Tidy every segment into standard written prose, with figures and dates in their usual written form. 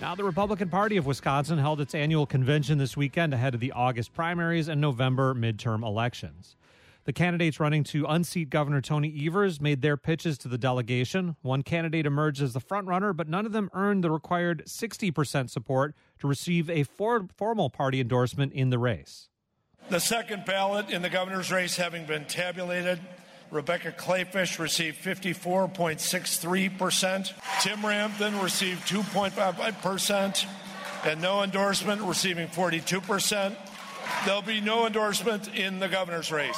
Now, the Republican Party of Wisconsin held its annual convention this weekend ahead of the August primaries and November midterm elections. The candidates running to unseat Governor Tony Evers made their pitches to the delegation. One candidate emerged as the frontrunner, but none of them earned the required 60% support to receive a formal party endorsement in the race. The second ballot in the governor's race having been tabulated, Rebecca Kleefisch received 54.63%. Tim Rampton received 2.55%, and no endorsement receiving 42%. There'll be no endorsement in the governor's race.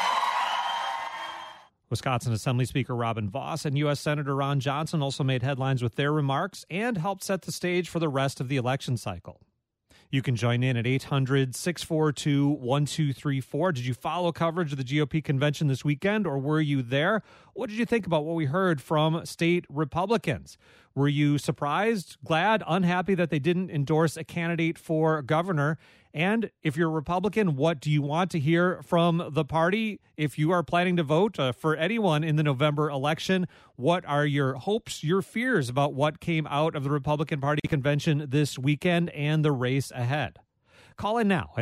Wisconsin Assembly Speaker Robin Vos and U.S. Senator Ron Johnson also made headlines with their remarks and helped set the stage for the rest of the election cycle. You can join in at 800-642-1234. Did you follow coverage of the GOP convention this weekend, or were you there? What did you think about what we heard from state Republicans? Were you surprised, glad, unhappy that they didn't endorse a candidate for governor? And if you're a Republican, what do you want to hear from the party? If you are planning to vote for anyone in the November election, what are your hopes, your fears about what came out of the Republican Party convention this weekend and the race ahead? Call in now at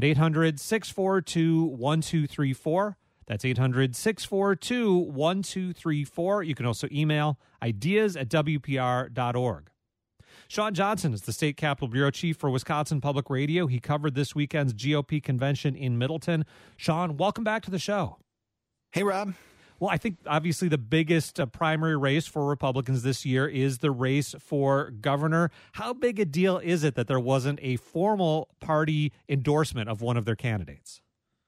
800-642-1234. That's 800-642-1234. You can also email ideas@wpr.org. Sean Johnson is the state Capitol Bureau Chief for Wisconsin Public Radio. He covered this weekend's GOP convention in Middleton. Sean, welcome back to the show. Hey, Rob. Well, I think obviously the biggest primary race for Republicans this year is the race for governor. How big a deal is it that there wasn't a formal party endorsement of one of their candidates?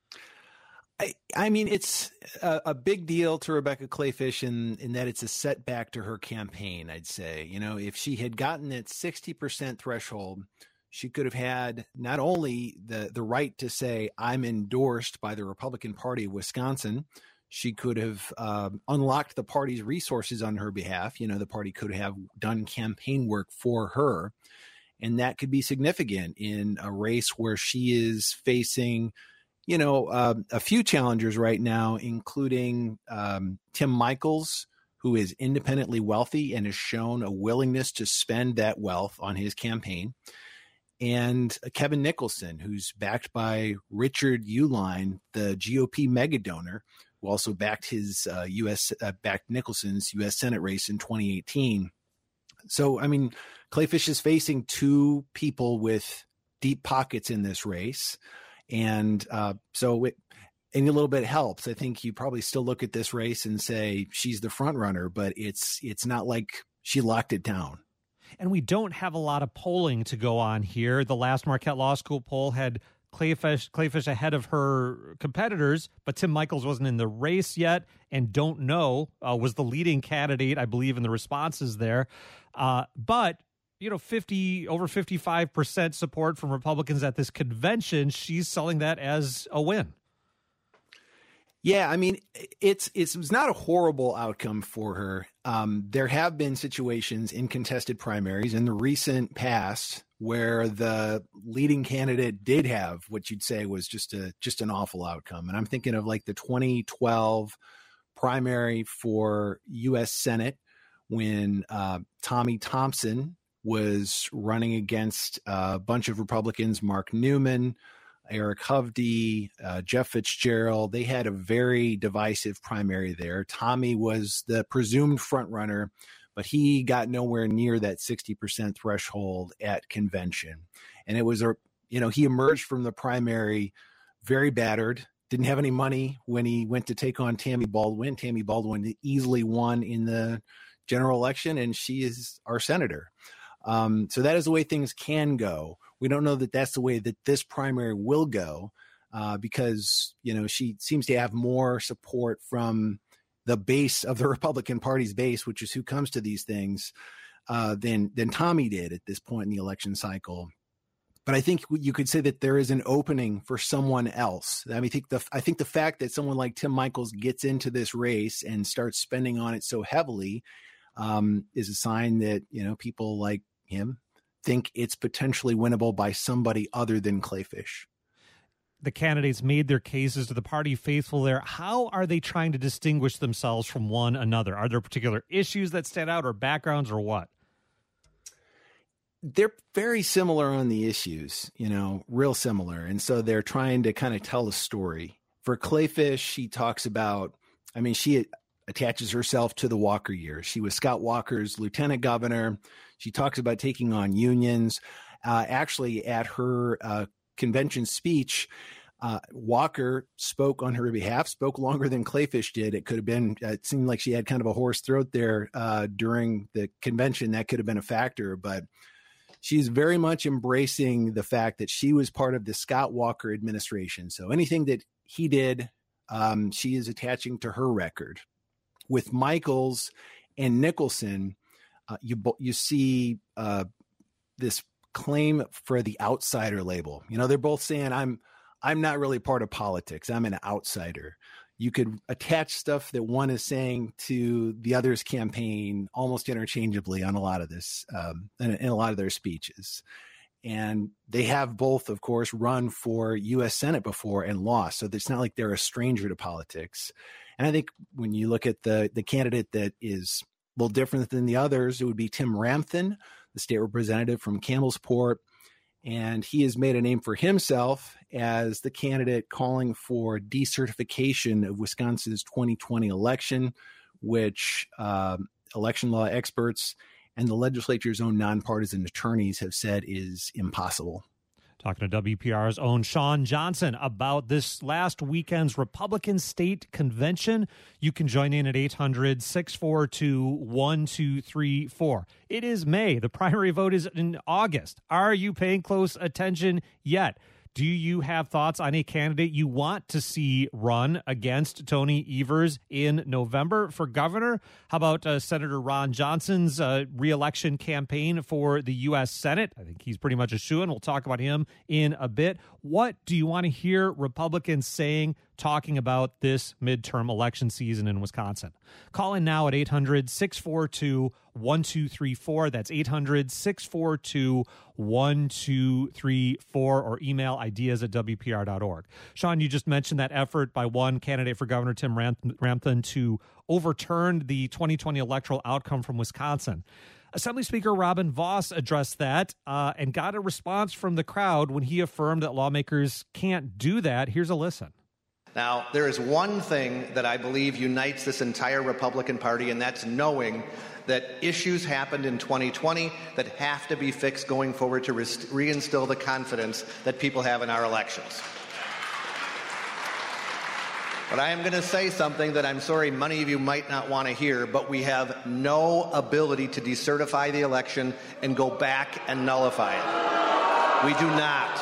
I mean, it's a big deal to Rebecca Kleefisch in that it's a setback to her campaign, I'd say. You know, if she had gotten that 60% threshold, she could have had not only the right to say, I'm endorsed by the Republican Party of Wisconsin, she could have unlocked the party's resources on her behalf. You know, the party could have done campaign work for her. And that could be significant in a race where she is facing a few challengers right now, including Tim Michels, who is independently wealthy and has shown a willingness to spend that wealth on his campaign, and Kevin Nicholson, who's backed by Richard Uihlein, the GOP mega donor, who also backed backed Nicholson's U.S. Senate race in 2018. So, I mean, Kleefisch is facing two people with deep pockets in this race. And so any little bit helps. I think you probably still look at this race and say she's the front runner, but it's not like she locked it down. And we don't have a lot of polling to go on here. The last Marquette Law School poll had Kleefisch ahead of her competitors, but Tim Michels wasn't in the race yet and Don't Know was the leading candidate, I believe, in the responses there. But over 55% support from Republicans at this convention. She's selling that as a win. Yeah, I mean, it's not a horrible outcome for her. There have been situations in contested primaries in the recent past where the leading candidate did have what you'd say was just an awful outcome. And I'm thinking of like the 2012 primary for U.S. Senate when Tommy Thompson was running against a bunch of Republicans, Mark Newman, Eric Hovde, Jeff Fitzgerald. They had a very divisive primary there. Tommy was the presumed front runner, but he got nowhere near that 60% threshold at convention. And it was, he emerged from the primary very battered, didn't have any money when he went to take on Tammy Baldwin. Tammy Baldwin easily won in the general election, and she is our senator. So that is the way things can go. We don't know that that's the way that this primary will go because, she seems to have more support from the base of the Republican Party's base, which is who comes to these things, than Tommy did at this point in the election cycle. But I think you could say that there is an opening for someone else. I mean, I think the fact that someone like Tim Michels gets into this race and starts spending on it so heavily is a sign that, people like him think it's potentially winnable by somebody other than Kleefisch. The candidates made their cases to the party faithful there. How are they trying to distinguish themselves from one another? Are there particular issues that stand out or backgrounds or what? they're very similar on the issues, real similar. And so they're trying to kind of tell a story. For Kleefisch, she talks about, she attaches herself to the Walker years. She was Scott Walker's lieutenant governor. She talks about taking on unions. Actually, at her convention speech, Walker spoke on her behalf, spoke longer than Kleefisch did. It seemed like she had kind of a hoarse throat there during the convention. That could have been a factor, but she's very much embracing the fact that she was part of the Scott Walker administration. So anything that he did, she is attaching to her record. With Michaels and Nicholson, you see this claim for the outsider label. They're both saying, I'm not really part of politics. I'm an outsider. You could attach stuff that one is saying to the other's campaign almost interchangeably on a lot of this, in a lot of their speeches. And they have both, of course, run for U.S. Senate before and lost. So it's not like they're a stranger to politics. And I think when you look at the candidate that is a little different than the others, it would be Tim Ramthun, the state representative from Campbellsport. And he has made a name for himself as the candidate calling for decertification of Wisconsin's 2020 election, which election law experts and the legislature's own nonpartisan attorneys have said is impossible. Talking to WPR's own Sean Johnson about this last weekend's Republican State Convention. You can join in at 800-642-1234. It is May. The primary vote is in August. Are you paying close attention yet? Do you have thoughts on a candidate you want to see run against Tony Evers in November for governor? How about Senator Ron Johnson's re-election campaign for the U.S. Senate? I think he's pretty much a shoo-in. We'll talk about him in a bit. What do you want to hear Republicans saying, talking about this midterm election season in Wisconsin? Call in now at 800-642-1234. That's 800-642-1234, or email ideas@wpr.org. Sean, you just mentioned that effort by one candidate for governor, Tim Ramthun, to overturn the 2020 electoral outcome from Wisconsin. Assembly Speaker Robin Vos addressed that and got a response from the crowd when he affirmed that lawmakers can't do that. Here's a listen. Now, there is one thing that I believe unites this entire Republican Party, and that's knowing that issues happened in 2020 that have to be fixed going forward to reinstill the confidence that people have in our elections. But I am going to say something that I'm sorry many of you might not want to hear, but we have no ability to decertify the election and go back and nullify it. We do not.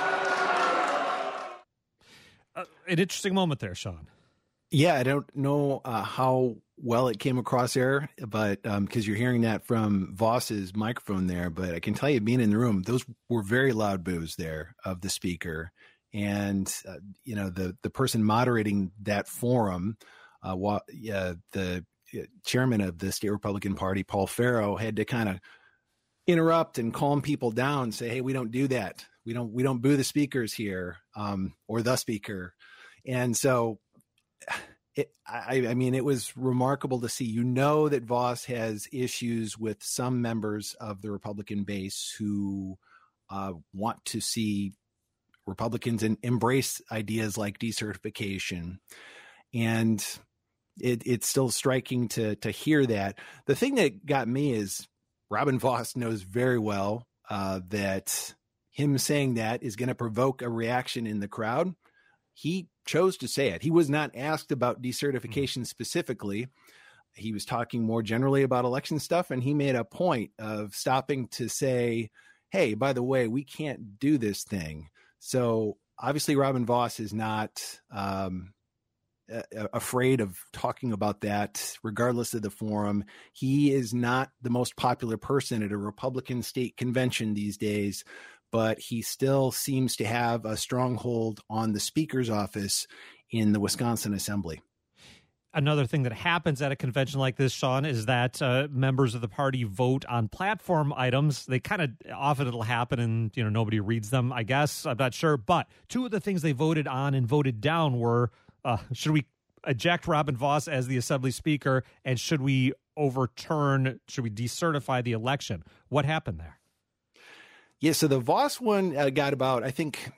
An interesting moment there, Sean. Yeah, I don't know how well it came across there, but because you're hearing that from Voss's microphone there, but I can tell you, being in the room, those were very loud boos there of the speaker. And, the person moderating that forum, the chairman of the state Republican Party, Paul Farrow, had to kind of interrupt and calm people down, say, hey, we don't do that. We don't boo the speakers here, or the speaker. And so it was remarkable to see, that Voss has issues with some members of the Republican base who want to see Republicans embrace ideas like decertification. And it's still striking to hear that. The thing that got me is Robin Vos knows very well that him saying that is going to provoke a reaction in the crowd. He chose to say it. He was not asked about decertification specifically. He was talking more generally about election stuff, and he made a point of stopping to say, hey, by the way, we can't do this thing. So obviously Robin Vos is not afraid of talking about that, regardless of the forum. He is not the most popular person at a Republican state convention these days, but he still seems to have a stronghold on the speaker's office in the Wisconsin Assembly. Another thing that happens at a convention like this, Sean, is that members of the party vote on platform items. They kind of often it'll happen and, nobody reads them, I guess. I'm not sure. But two of the things they voted on and voted down were, should we eject Robin Vos as the Assembly Speaker, and should we decertify the election? What happened there? Yeah, so the Vos one got about, I think,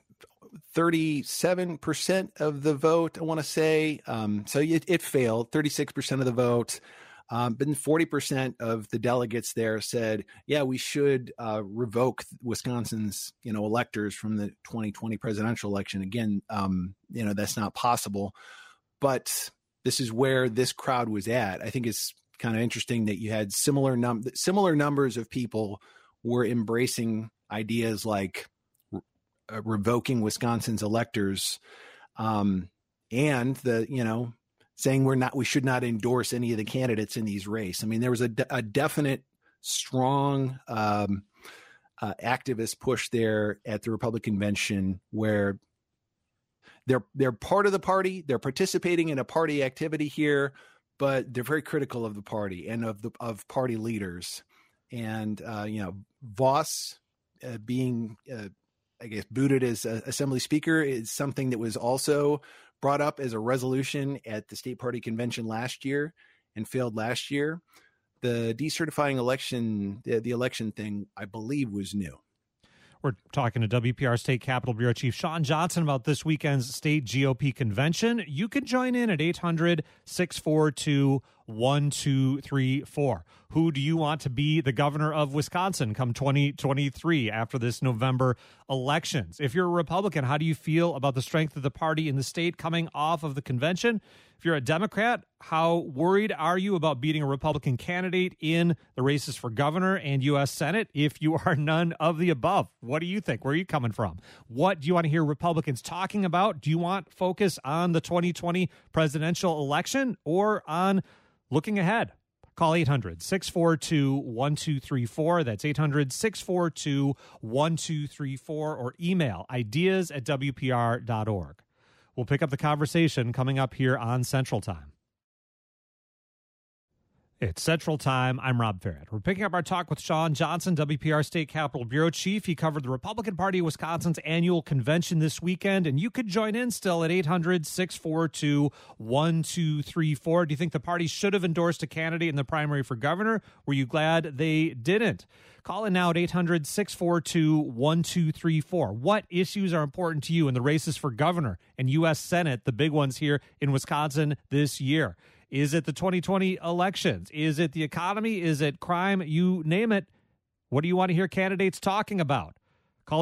37% of the vote, I want to say. So it failed, 36% of the vote. But then 40% of the delegates there said, yeah, we should revoke Wisconsin's, electors from the 2020 presidential election. Again, that's not possible. But this is where this crowd was at. I think it's kind of interesting that you had similar numbers of people were embracing ideas like revoking Wisconsin's electors, and saying we should not endorse any of the candidates in these races. I mean, there was a definite, strong activist push there at the Republican convention where they're part of the party, they're participating in a party activity here, but they're very critical of the party and of party leaders. And Vos being I guess booted as Assembly Speaker is something that was also brought up as a resolution at the state party convention last year and failed last year. The decertifying election, the election thing, I believe, was new. We're talking to WPR State Capitol Bureau Chief Shawn Johnson about this weekend's state GOP convention. You can join in at 800-642-1234. Who do you want to be the governor of Wisconsin come 2023 after this November elections? If you're a Republican, how do you feel about the strength of the party in the state coming off of the convention? If you're a Democrat, how worried are you about beating a Republican candidate in the races for governor and U.S. Senate? If you are none of the above, what do you think? Where are you coming from? What do you want to hear Republicans talking about? Do you want focus on the 2020 presidential election or on looking ahead? Call 800-642-1234. That's 800-642-1234 or email ideas@wpr.org. We'll pick up the conversation coming up here on Central Time. It's Central Time. I'm Rob Farrett. We're picking up our talk with Shawn Johnson, WPR State Capitol Bureau Chief. He covered the Republican Party of Wisconsin's annual convention this weekend, and you could join in still at 800-642-1234. Do you think the party should have endorsed a candidate in the primary for governor? Were you glad they didn't? Call in now at 800-642-1234. What issues are important to you in the races for governor and U.S. Senate, the big ones here in Wisconsin this year? Is it the 2020 elections? Is it the economy? Is it crime? You name it. What do you want to hear candidates talking about? Call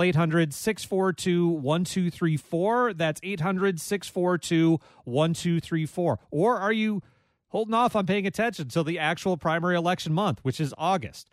800-642-1234. That's 800-642-1234. Or are you holding off on paying attention until the actual primary election month, which is August?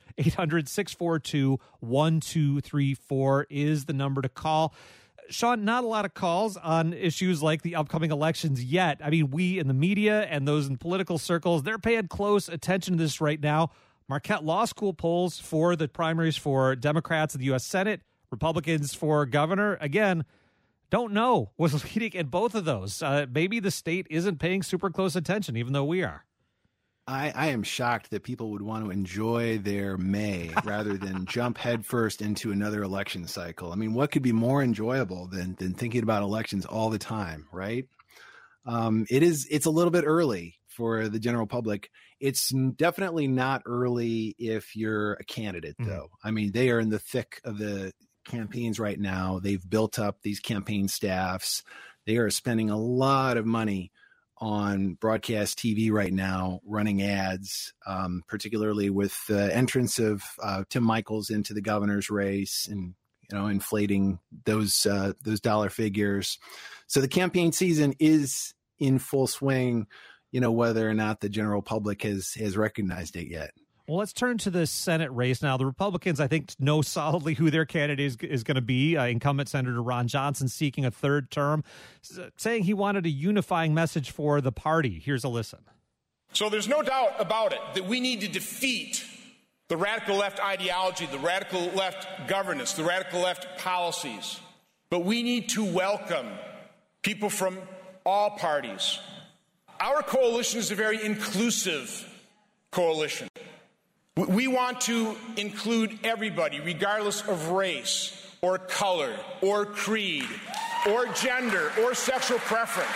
800-642-1234 is the number to call. Shawn, not a lot of calls on issues like the upcoming elections yet. I mean, we in the media and those in political circles, they're paying close attention to this right now. Marquette Law School polls for the primaries for Democrats in the U.S. Senate, Republicans for governor. Again, don't know what's leading in both of those. Maybe the state isn't paying super close attention, even though we are. I am shocked that people would want to enjoy their May rather than jump headfirst into another election cycle. I mean, what could be more enjoyable than thinking about elections all the time, right? It's a little bit early for the general public. It's definitely not early if you're a candidate, though. I mean, they are in the thick of the campaigns right now. They've built up these campaign staffs. They are spending a lot of money on broadcast TV right now, running ads, particularly with the entrance of Tim Michels into the governor's race and, inflating those dollar figures. So the campaign season is in full swing, whether or not the general public has recognized it yet. Well, let's turn to the Senate race now. The Republicans, I think, know solidly who their candidate is going to be. Incumbent Senator Ron Johnson seeking a third term, saying he wanted a unifying message for the party. Here's a listen. So there's no doubt about it that we need to defeat the radical left ideology, the radical left governance, the radical left policies. But we need to welcome people from all parties. Our coalition is a very inclusive coalition. We want to include everybody, regardless of race or color or creed or gender or sexual preference.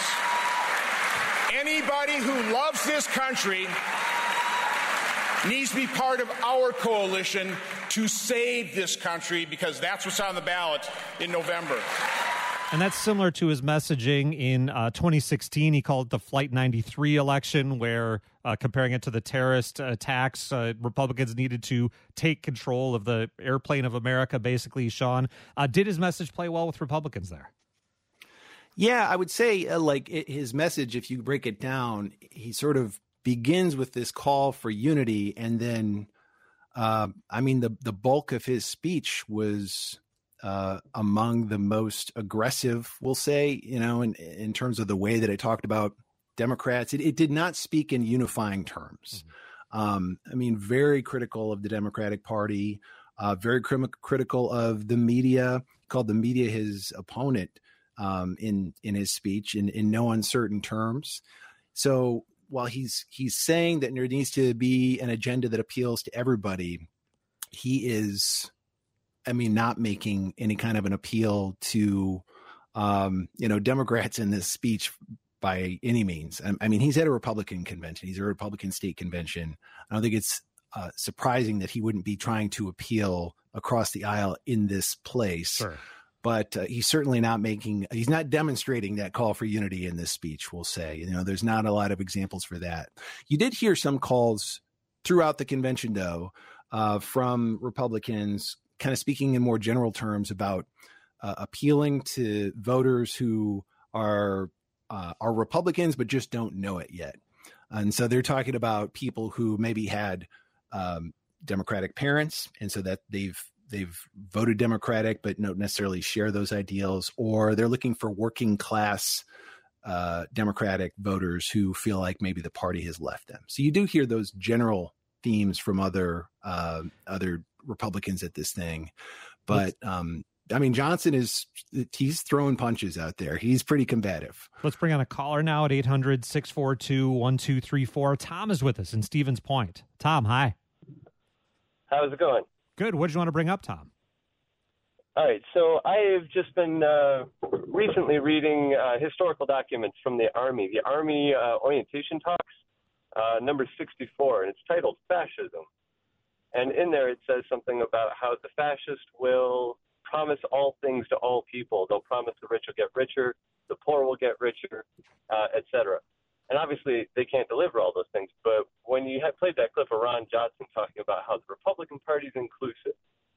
Anybody who loves this country needs to be part of our coalition to save this country, because that's what's on the ballot in November. And that's similar to his messaging in 2016. He called it the Flight 93 election, where comparing it to the terrorist attacks, Republicans needed to take control of the airplane of America, basically, Sean. Did his message play well with Republicans there? Yeah, I would say his message, if you break it down, he sort of begins with this call for unity. And then, the bulk of his speech was among the most aggressive, we'll say, in terms of the way that it talked about Democrats. It did not speak in unifying terms. Very critical of the Democratic Party, very critical of the media, called the media his opponent in his speech in no uncertain terms. So while he's saying that there needs to be an agenda that appeals to everybody, he is not making any kind of an appeal to, Democrats in this speech by any means. He's at a Republican convention. He's at a Republican state convention. I don't think it's surprising that he wouldn't be trying to appeal across the aisle in this place. Sure. But he's certainly he's not demonstrating that call for unity in this speech, we'll say. There's not a lot of examples for that. You did hear some calls throughout the convention, though, from Republicans kind of speaking in more general terms about appealing to voters who are Republicans but just don't know it yet. And so they're talking about people who maybe had Democratic parents, and so that they've voted Democratic but don't necessarily share those ideals, or they're looking for working class Democratic voters who feel like maybe the party has left them. So you do hear those general themes from other Republicans at this thing. But Johnson he's throwing punches out there. He's pretty combative. Let's bring on a caller now at 800-642-1234. Tom is with us in Stevens Point. Tom, hi. How's it going? Good. What did you want to bring up, Tom? All right. So I've just been recently reading historical documents from the Army orientation talks, number 64, and it's titled Fascism. And in there it says something about how the fascists will promise all things to all people. They'll promise the rich will get richer, the poor will get richer, etc. And obviously they can't deliver all those things. But when you had played that clip of Ron Johnson talking about how the Republican Party is inclusive,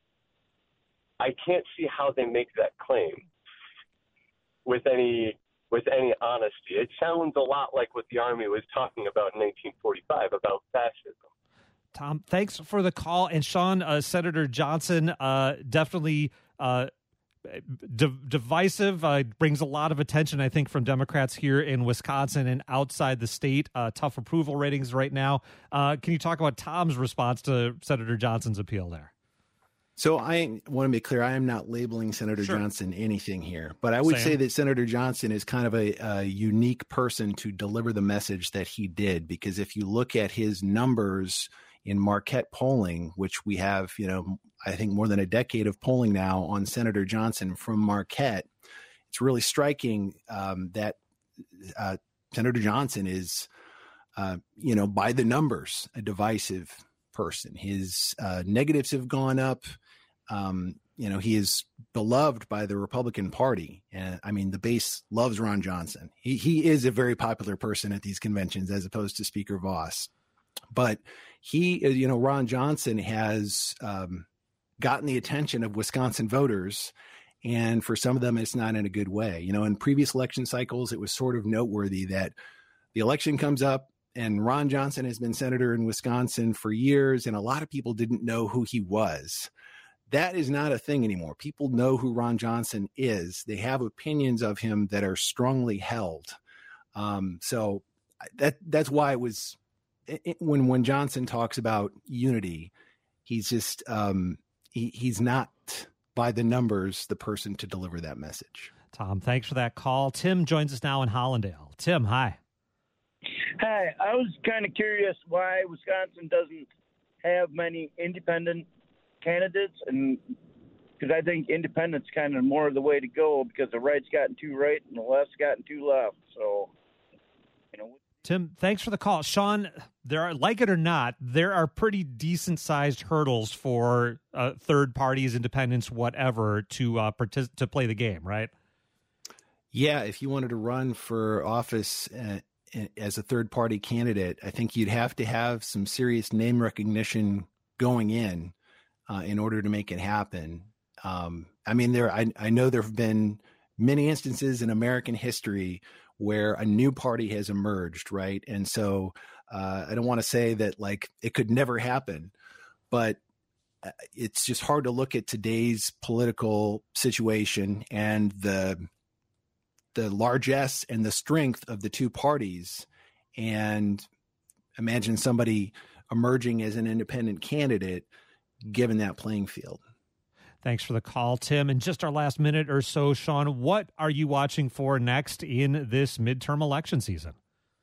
I can't see how they make that claim with any honesty. It sounds a lot like what the Army was talking about in 1945 about fascism. Tom, thanks for the call. And Sean, Senator Johnson, definitely divisive, brings a lot of attention, I think, from Democrats here in Wisconsin and outside the state. Tough approval ratings right now. Can you talk about Tom's response to Senator Johnson's appeal there? So I want to be clear, I am not labeling Senator Johnson anything here, but I would say that Senator Johnson is kind of a unique person to deliver the message that he did, because if you look at his numbers in Marquette polling, which we have, I think more than a decade of polling now on Senator Johnson from Marquette, it's really striking that Senator Johnson is, by the numbers, a divisive person. His negatives have gone up. He is beloved by the Republican Party. And the base loves Ron Johnson. He is a very popular person at these conventions as opposed to Speaker Voss. But Ron Johnson has gotten the attention of Wisconsin voters. And for some of them, it's not in a good way. In previous election cycles, it was sort of noteworthy that the election comes up and Ron Johnson has been senator in Wisconsin for years, and a lot of people didn't know who he was. That is not a thing anymore. People know who Ron Johnson is. They have opinions of him that are strongly held. So that's why it was when Johnson talks about unity, he's just he's not by the numbers the person to deliver that message. Tom, thanks for that call. Tim joins us now in Hollandale. Tim, hi. Hi, I was kind of curious why Wisconsin doesn't have many independent candidates, and because I think independent's kind of more of the way to go, because the right's gotten too right and the left's gotten too left. So, Tim, thanks for the call. Sean, there are, like it or not, there are pretty decent-sized hurdles for third parties, independents, whatever, to play the game, right? Yeah, if you wanted to run for office as a third-party candidate, I think you'd have to have some serious name recognition going in order to make it happen. I mean, I know there have been many instances in American history where a new party has emerged, right? And so I don't want to say that like it could never happen, but it's just hard to look at today's political situation and the largesse and the strength of the two parties and imagine somebody emerging as an independent candidate given that playing field. Thanks for the call, Tim. In just our last minute or so, Sean, what are you watching for next in this midterm election season?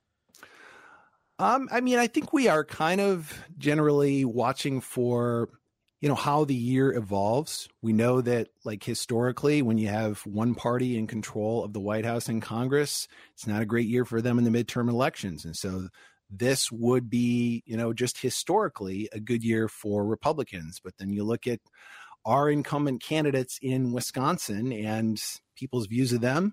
I mean, I think we are kind of generally watching for, how the year evolves. We know that, like, historically, when you have one party in control of the White House and Congress, it's not a great year for them in the midterm elections. And so this would be, just historically a good year for Republicans. But then you look at our incumbent candidates in Wisconsin and people's views of them.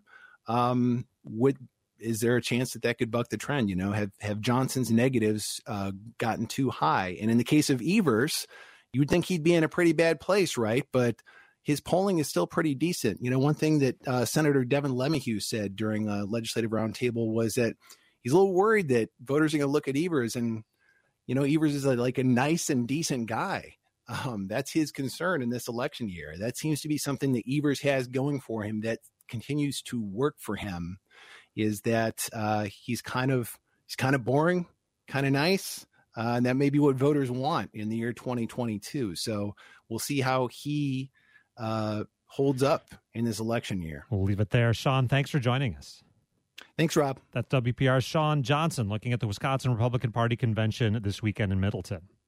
Is there a chance that could buck the trend? Have Johnson's negatives gotten too high? And in the case of Evers, you would think he'd be in a pretty bad place, right? But his polling is still pretty decent. One thing that Senator Devin LeMahieu said during a legislative roundtable was that he's a little worried that voters are going to look at Evers and, Evers is like a nice and decent guy. That's his concern in this election year. That seems to be something that Evers has going for him that continues to work for him, is that he's kind of boring, kind of nice. And that may be what voters want in the year 2022. So we'll see how he holds up in this election year. We'll leave it there. Sean, thanks for joining us. Thanks, Rob. That's WPR's Sean Johnson looking at the Wisconsin Republican Party convention this weekend in Middleton.